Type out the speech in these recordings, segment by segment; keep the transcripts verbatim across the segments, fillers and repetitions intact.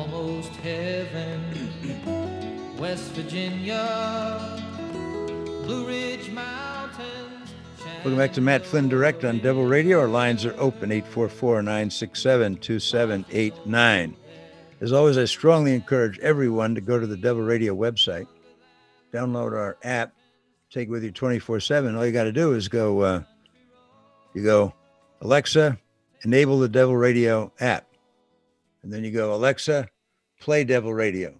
almost heaven. West Virginia, Blue Ridge Mountains. Welcome back to Matt Flynn Direct on Devil Radio. Our lines are open, eight four four, nine six seven, two seven eight nine. As always, I strongly encourage everyone to go to the Devil Radio website, download our app, take it with you twenty-four seven. All you got to do is go, uh, you go, Alexa, enable the Devil Radio app. And then you go, Alexa, play Devil Radio.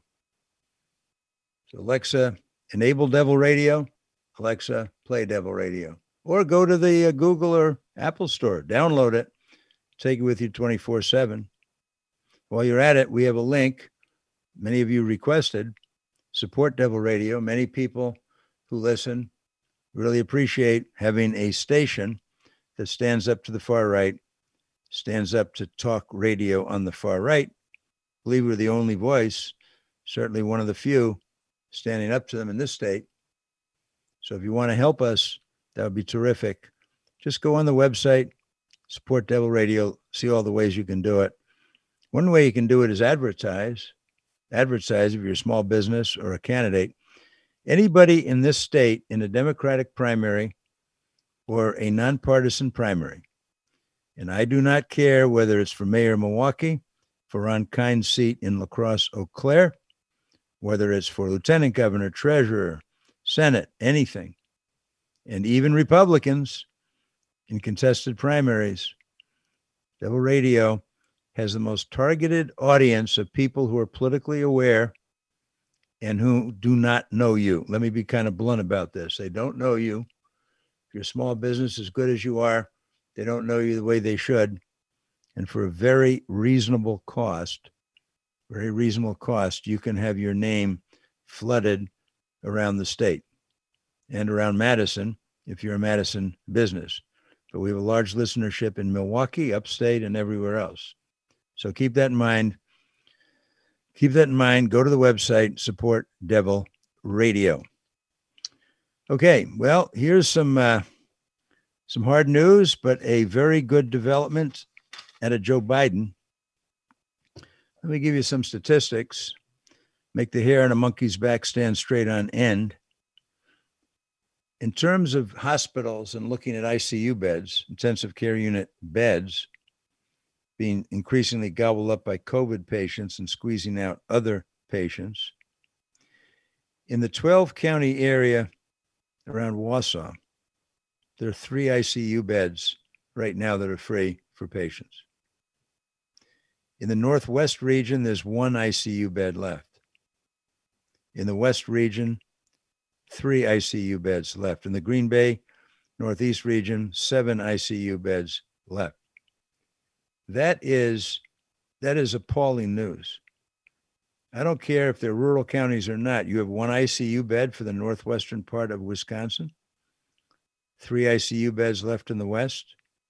So Alexa, enable Devil Radio. Alexa, play Devil Radio. Or go to the uh, Google or Apple store, download it, take it with you twenty-four seven. While you're at it, we have a link. Many of you requested, support Devil Radio. Many people who listen really appreciate having a station that stands up to the far right, stands up to talk radio on the far right. I believe we're the only voice, certainly one of the few, standing up to them in this state. So if you want to help us, that would be terrific. Just go on the website, support Devil Radio, see all the ways you can do it. One way you can do it is advertise. Advertise if you're a small business or a candidate. Anybody in this state in a Democratic primary or a nonpartisan primary, and I do not care whether it's for Mayor of Milwaukee, for Ron Kind's seat in La Crosse, Eau Claire, whether it's for Lieutenant Governor, Treasurer, Senate, anything, and even Republicans in contested primaries. Devil Radio has the most targeted audience of people who are politically aware and who do not know you. Let me be kind of blunt about this. They don't know you. If you're a small business as good as you are, they don't know you the way they should. And for a very reasonable cost, very reasonable cost, you can have your name flooded around the state and around Madison if you're a Madison business. But we have a large listenership in Milwaukee, upstate, and everywhere else. So keep that in mind. Keep that in mind. Go to the website, support Devil Radio. Okay, well, here's some uh, some hard news, but a very good development out of Joe Biden. Let me give you some statistics. Make the hair on a monkey's back stand straight on end. In terms of hospitals and looking at I C U beds, intensive care unit beds, being increasingly gobbled up by COVID patients and squeezing out other patients. In the twelve county area around Wausau, there are three I C U beds right now that are free for patients. In the Northwest region, there's one I C U bed left. In the West region, three I C U beds left. In the Green Bay, Northeast region, seven I C U beds left. That is, that is appalling news. I don't care if they're rural counties or not. You have one I C U bed for the northwestern part of Wisconsin, three I C U beds left in the West.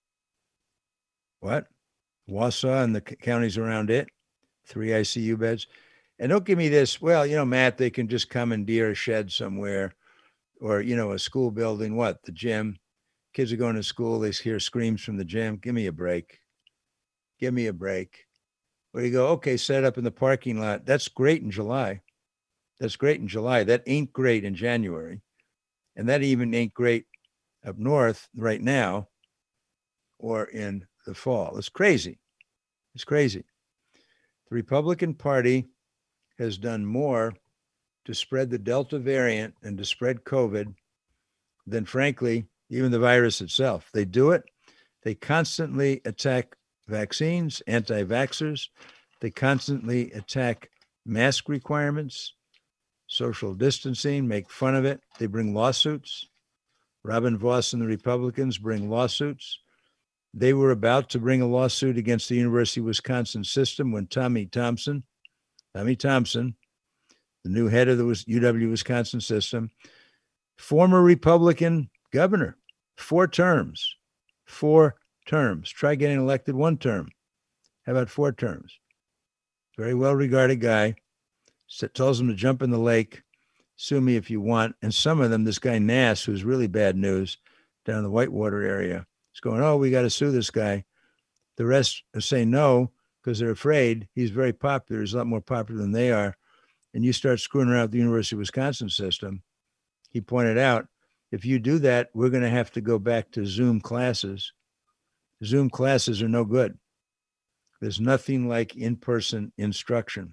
What? Wausau and the counties around it, three I C U beds. And don't give me this, well, you know, Matt, they can just commandeer a shed somewhere or, you know, a school building. What? The gym. Kids are going to school. They hear screams from the gym. Give me a break. Give me a break. Where you go, okay, set it up in the parking lot. That's great in July. That's great in July. That ain't great in January. And that even ain't great up north right now or in the fall. It's crazy. It's crazy. The Republican Party has done more to spread the Delta variant and to spread COVID than, frankly, even the virus itself. They do it. They constantly attack vaccines, anti-vaxxers. They constantly attack mask requirements, social distancing, make fun of it. They bring lawsuits. Robin Vos and the Republicans bring lawsuits. They were about to bring a lawsuit against the University of Wisconsin system when Tommy Thompson, Tommy Thompson, the new head of the U W-Wisconsin system, former Republican governor, four terms, four terms. Try getting elected one term. How about four terms? Very well-regarded guy. Tells them to jump in the lake. Sue me if you want. And some of them, this guy Nass, who's really bad news down in the Whitewater area, is going, oh, we got to sue this guy. The rest are saying no, because they're afraid he's very popular. He's a lot more popular than they are. And you start screwing around with the University of Wisconsin system. He pointed out, if you do that, we're going to have to go back to Zoom classes. Zoom classes are no good. There's nothing like in-person instruction.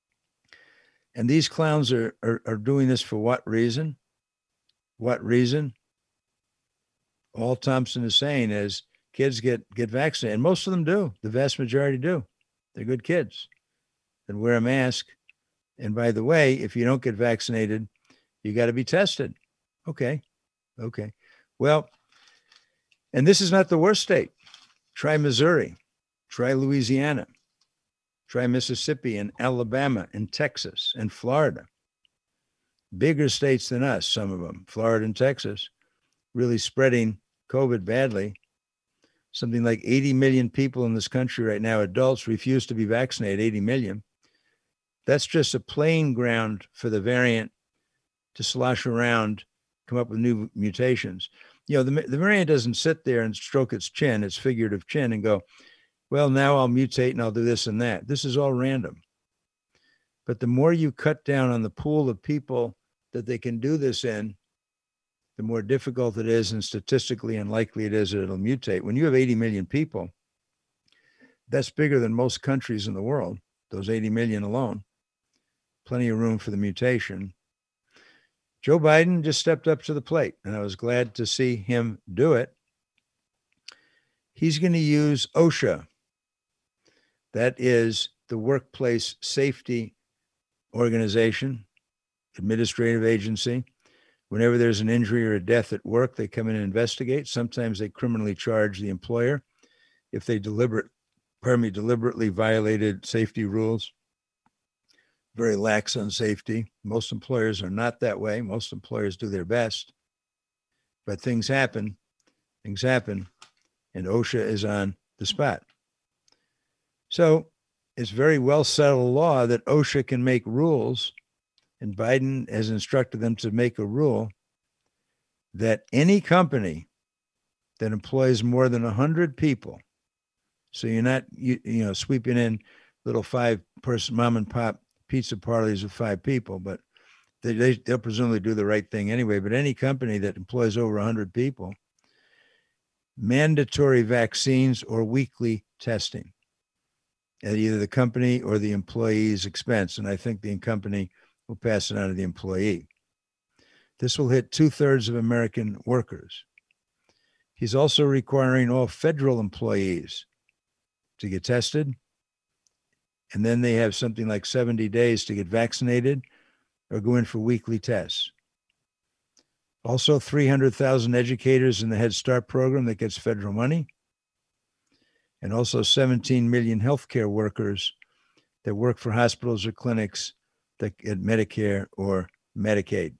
And these clowns are, are, are doing this for what reason? What reason? All Thompson is saying is kids get, get vaccinated. And most of them do. The vast majority do. They're good kids. Then wear a mask. And by the way, if you don't get vaccinated, you got to be tested. Okay. Okay. Well, and this is not the worst state. Try Missouri. Try Louisiana. Try Mississippi and Alabama and Texas and Florida. Bigger states than us, some of them. Florida and Texas really spreading COVID badly. Something like eighty million people in this country right now, adults, refuse to be vaccinated, eighty million. That's just a playing ground for the variant to slosh around, come up with new mutations. You know, the, the variant doesn't sit there and stroke its chin, its figurative chin, and go, well, now I'll mutate and I'll do this and that. This is all random. But the more you cut down on the pool of people that they can do this in, the more difficult it is and statistically unlikely it is that it'll mutate. When you have eighty million people, that's bigger than most countries in the world, those eighty million alone. Plenty of room for the mutation. Joe Biden just stepped up to the plate, and I was glad to see him do it. He's going to use OSHA. That is the Workplace Safety Organization, administrative agency. Whenever there's an injury or a death at work, they come in and investigate. Sometimes they criminally charge the employer if they deliberate, pardon me, deliberately violated safety rules. Very lax on safety. Most employers are not that way. Most employers do their best. But things happen. Things happen. And OSHA is on the spot. So it's very well settled law that OSHA can make rules, and Biden has instructed them to make a rule that any company that employs more than one hundred people, so you're not you, you know sweeping in little five-person mom and pop pizza parties with five people, but they, they, they'll presumably do the right thing anyway. But any company that employs over one hundred people, mandatory vaccines or weekly testing at either the company or the employee's expense. And I think the company will pass it on to the employee. This will hit two-thirds of American workers. He's also requiring all federal employees to get tested. And then they have something like seventy days to get vaccinated or go in for weekly tests. Also, three hundred thousand educators in the Head Start program that gets federal money. And also seventeen million healthcare workers that work for hospitals or clinics that get Medicare or Medicaid.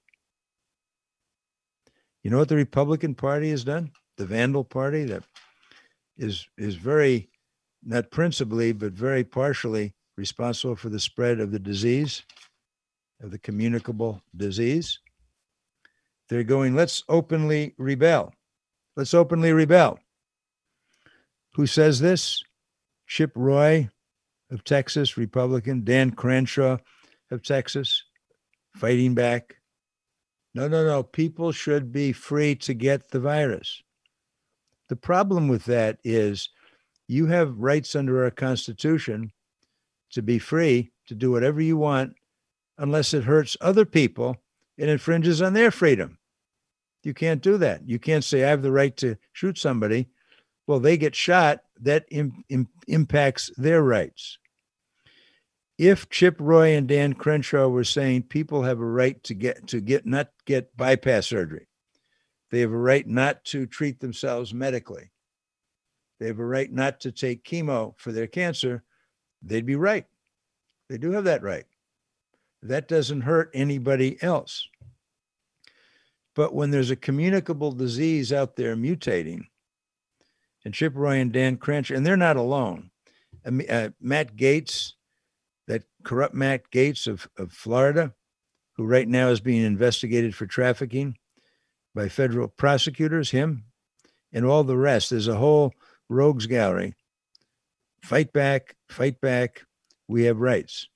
You know what the Republican Party has done? The Vandal Party that is, is very, not principally, but very partially responsible for the spread of the disease, of the communicable disease. They're going, let's openly rebel. Let's openly rebel. Who says this? Chip Roy of Texas, Republican. Dan Crenshaw of Texas, fighting back. No, no, no. People should be free to get the virus. The problem with that is you have rights under our Constitution to be free to do whatever you want unless it hurts other people and infringes on their freedom. You can't do that. You can't say, I have the right to shoot somebody. Well, they get shot. That im- im- impacts their rights. If Chip Roy and Dan Crenshaw were saying people have a right to get, to get, not get bypass surgery. They have a right not to treat themselves medically. They have a right not to take chemo for their cancer. They'd be right. They do have that right. That doesn't hurt anybody else. But when there's a communicable disease out there mutating, and Chip Roy and Dan Crenshaw, and they're not alone. Uh, Matt Gaetz, that corrupt Matt Gaetz of, of Florida, who right now is being investigated for trafficking by federal prosecutors, him, and all the rest. There's a whole rogues gallery Fight back, fight back. We have rights.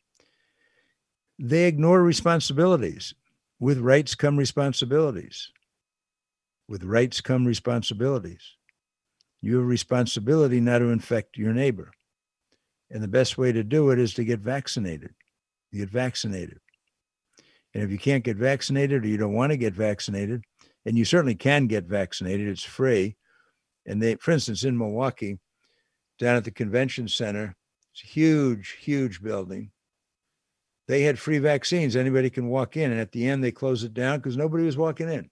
They ignore responsibilities. With rights come responsibilities. With rights come responsibilities. You have a responsibility not to infect your neighbor. And the best way to do it is to get vaccinated. You get vaccinated. And if you can't get vaccinated or you don't want to get vaccinated, and you certainly can get vaccinated, it's free. And they, for instance, in Milwaukee, down at the convention center, it's a huge, huge building. They had free vaccines. Anybody can walk in. And at the end, they closed it down because nobody was walking in.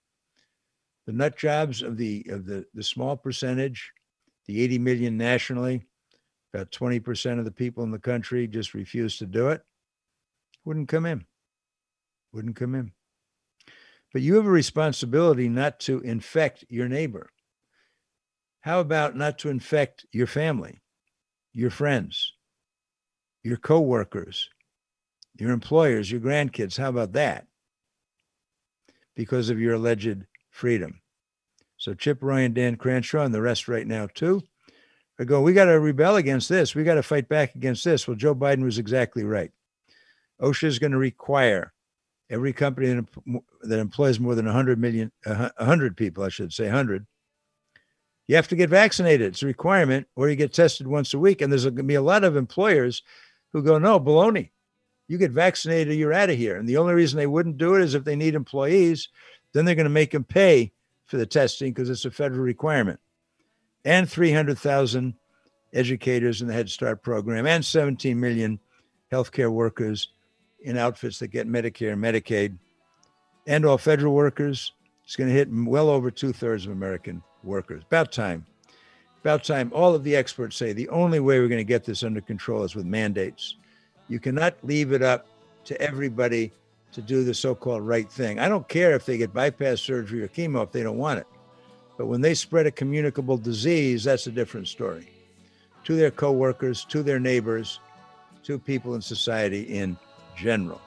The nut jobs of the of the, the small percentage, the eighty million nationally, about twenty percent of the people in the country just refused to do it, wouldn't come in. Wouldn't come in. But you have a responsibility not to infect your neighbor. How about not to infect your family, your friends, your coworkers, your employers, your grandkids? How about that? Because of your alleged freedom. So Chip Roy and Dan Crenshaw and the rest right now too are going, we got to rebel against this. We got to fight back against this. Well, Joe Biden was exactly right. OSHA is going to require every company that, that employs more than one hundred million, one hundred people, I should say one hundred, you have to get vaccinated. It's a requirement, or you get tested once a week. And there's going to be a lot of employers who go, no, baloney. You get vaccinated, you're out of here. And the only reason they wouldn't do it is if they need employees, then they're going to make them pay for the testing because it's a federal requirement. And three hundred thousand educators in the Head Start program and seventeen million healthcare workers in outfits that get Medicare and Medicaid, and all federal workers. It's going to hit well over two-thirds of American workers. About time. About time. All of the experts say the only way we're going to get this under control is with mandates. You cannot leave it up to everybody to do the so-called right thing. I don't care if they get bypass surgery or chemo if they don't want it. But when they spread a communicable disease, that's a different story. To their coworkers, to their neighbors, to people in society in general.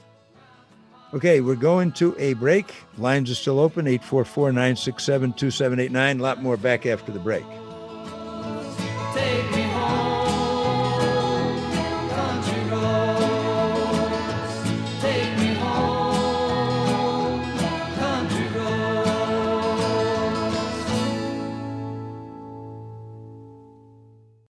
Okay, we're going to a break. Lines are still open, eight four four, nine six seven, two seven eight nine. A lot more back after the break.